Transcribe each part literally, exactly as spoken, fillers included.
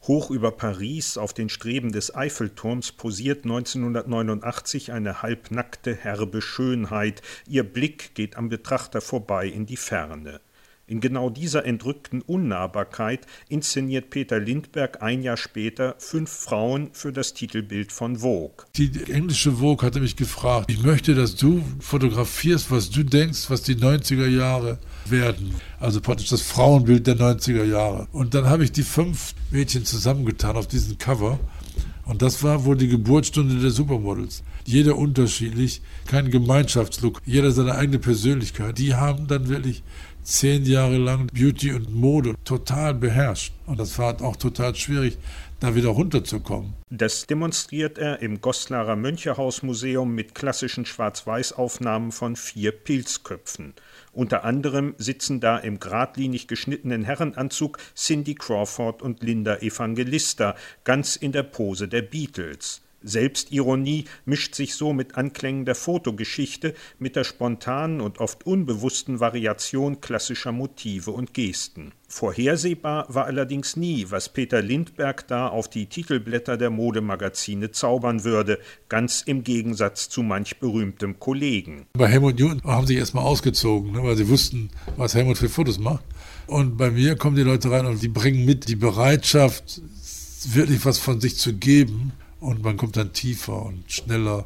Hoch über Paris auf den Streben des Eiffelturms posiert neunzehnhundertneunundachtzig eine halbnackte, herbe Schönheit. Ihr Blick geht am Betrachter vorbei in die Ferne. In genau dieser entrückten Unnahbarkeit inszeniert Peter Lindbergh ein Jahr später fünf Frauen für das Titelbild von Vogue. Die englische Vogue hatte mich gefragt, ich möchte, dass du fotografierst, was du denkst, was die neunziger Jahre werden. Also praktisch das Frauenbild der neunziger Jahre. Und dann habe ich die fünf Mädchen zusammengetan auf diesem Cover. Und das war wohl die Geburtsstunde der Supermodels. Jeder unterschiedlich, kein Gemeinschaftslook, jeder seine eigene Persönlichkeit. Die haben dann wirklich zehn Jahre lang Beauty und Mode total beherrscht. Und das war auch total schwierig, da wieder runterzukommen. Das demonstriert er im Goslarer Mönchehaus-Museum mit klassischen Schwarz-Weiß-Aufnahmen von vier Pilzköpfen. Unter anderem sitzen da im geradlinig geschnittenen Herrenanzug Cindy Crawford und Linda Evangelista, ganz in der Pose der Beatles. Selbstironie mischt sich so mit Anklängen der Fotogeschichte, mit der spontanen und oft unbewussten Variation klassischer Motive und Gesten. Vorhersehbar war allerdings nie, was Peter Lindbergh da auf die Titelblätter der Modemagazine zaubern würde, ganz im Gegensatz zu manch berühmtem Kollegen. Bei Helmut Newton haben sie erstmal ausgezogen, ne, weil sie wussten, was Helmut für Fotos macht. Und bei mir kommen die Leute rein und die bringen mit die Bereitschaft, wirklich was von sich zu geben. Und man kommt dann tiefer und schneller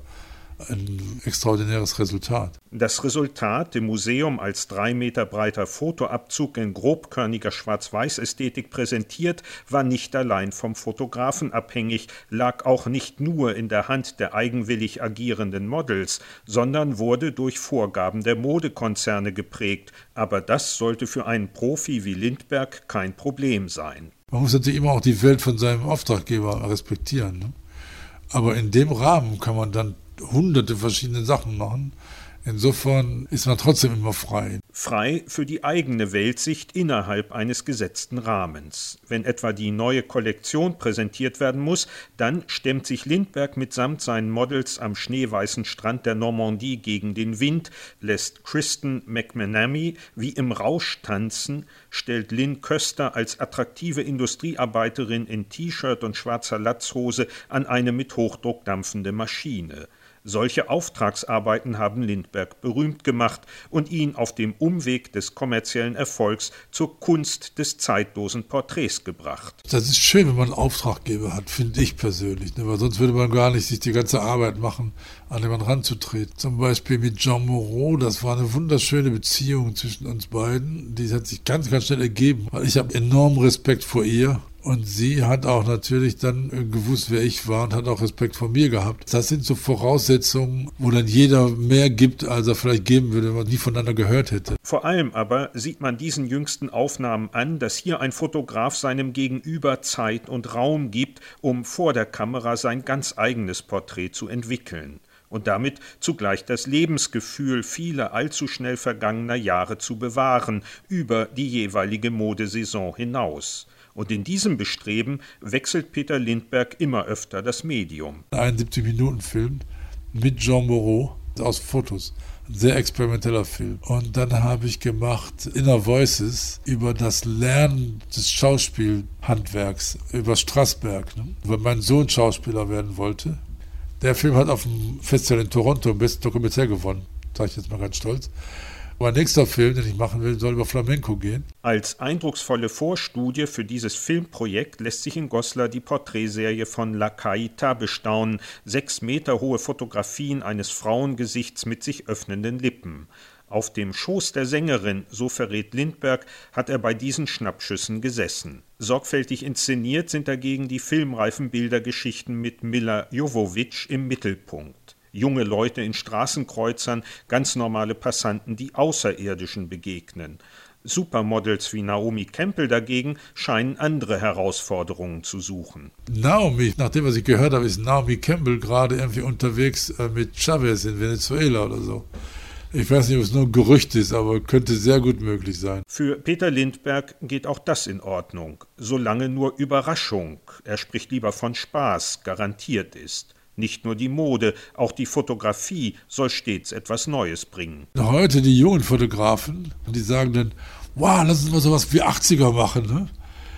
ein extraordinäres Resultat. Das Resultat, im Museum als drei Meter breiter Fotoabzug in grobkörniger Schwarz-Weiß-Ästhetik präsentiert, war nicht allein vom Fotografen abhängig, lag auch nicht nur in der Hand der eigenwillig agierenden Models, sondern wurde durch Vorgaben der Modekonzerne geprägt. Aber das sollte für einen Profi wie Lindbergh kein Problem sein. Man muss natürlich immer auch die Welt von seinem Auftraggeber respektieren, ne? Aber in dem Rahmen kann man dann hunderte verschiedene Sachen machen. Insofern ist man trotzdem immer frei. Frei für die eigene Weltsicht innerhalb eines gesetzten Rahmens. Wenn etwa die neue Kollektion präsentiert werden muss, dann stemmt sich Lindbergh mitsamt seinen Models am schneeweißen Strand der Normandie gegen den Wind, lässt Kristen McManamy wie im Rausch tanzen, stellt Lynn Köster als attraktive Industriearbeiterin in T-Shirt und schwarzer Latzhose an eine mit Hochdruck dampfende Maschine. Solche Auftragsarbeiten haben Lindbergh berühmt gemacht und ihn auf dem Umweg des kommerziellen Erfolgs zur Kunst des zeitlosen Porträts gebracht. Das ist schön, wenn man einen Auftraggeber hat, finde ich persönlich, ne? Weil sonst würde man gar nicht sich die ganze Arbeit machen, an den man ranzutreten. Zum Beispiel mit Jean Moreau, das war eine wunderschöne Beziehung zwischen uns beiden. Die hat sich ganz, ganz schnell ergeben, weil ich habe enormen Respekt vor ihr. Und sie hat auch natürlich dann gewusst, wer ich war und hat auch Respekt vor mir gehabt. Das sind so Voraussetzungen, wo dann jeder mehr gibt, als er vielleicht geben würde, wenn man nie voneinander gehört hätte. Vor allem aber sieht man diesen jüngsten Aufnahmen an, dass hier ein Fotograf seinem Gegenüber Zeit und Raum gibt, um vor der Kamera sein ganz eigenes Porträt zu entwickeln. Und damit zugleich das Lebensgefühl vieler allzu schnell vergangener Jahre zu bewahren, über die jeweilige Modesaison hinaus. Und in diesem Bestreben wechselt Peter Lindbergh immer öfter das Medium. Ein einundsiebzig-Minuten-Film mit Jean Moreau aus Fotos. Ein sehr experimenteller Film. Und dann habe ich gemacht Inner Voices über das Lernen des Schauspielhandwerks, über Strasberg, ne? Weil mein Sohn Schauspieler werden wollte. Der Film hat auf dem Festival in Toronto am besten dokumentär gewonnen. Sage ich jetzt mal ganz stolz. Mein nächster Film, den ich machen will, soll über Flamenco gehen. Als eindrucksvolle Vorstudie für dieses Filmprojekt lässt sich in Goslar die Porträtserie von La Caïta bestaunen. Sechs Meter hohe Fotografien eines Frauengesichts mit sich öffnenden Lippen. Auf dem Schoß der Sängerin, so verrät Lindbergh, hat er bei diesen Schnappschüssen gesessen. Sorgfältig inszeniert sind dagegen die filmreifen Bildergeschichten mit Milla Jovovich im Mittelpunkt. Junge Leute in Straßenkreuzern, ganz normale Passanten, die Außerirdischen begegnen. Supermodels wie Naomi Campbell dagegen scheinen andere Herausforderungen zu suchen. Naomi, nach dem, was ich gehört habe, ist Naomi Campbell gerade irgendwie unterwegs mit Chavez in Venezuela oder so. Ich weiß nicht, ob es nur ein Gerücht ist, aber könnte sehr gut möglich sein. Für Peter Lindbergh geht auch das in Ordnung, solange nur Überraschung, er spricht lieber von Spaß, garantiert ist. Nicht nur die Mode, auch die Fotografie soll stets etwas Neues bringen. Heute die jungen Fotografen, die sagen dann, wow, lass uns mal sowas wie achtziger machen. Ne?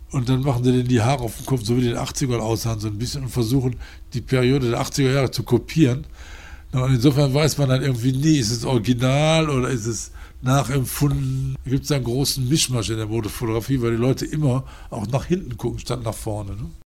Und dann machen sie denen die Haare auf dem Kopf, so wie die in den achtzigern aussahen, so ein bisschen und versuchen, die Periode der achtziger Jahre zu kopieren. Und insofern weiß man dann irgendwie nie, ist es original oder ist es nachempfunden. Da gibt es einen großen Mischmasch in der Modefotografie, weil die Leute immer auch nach hinten gucken, statt nach vorne. Ne?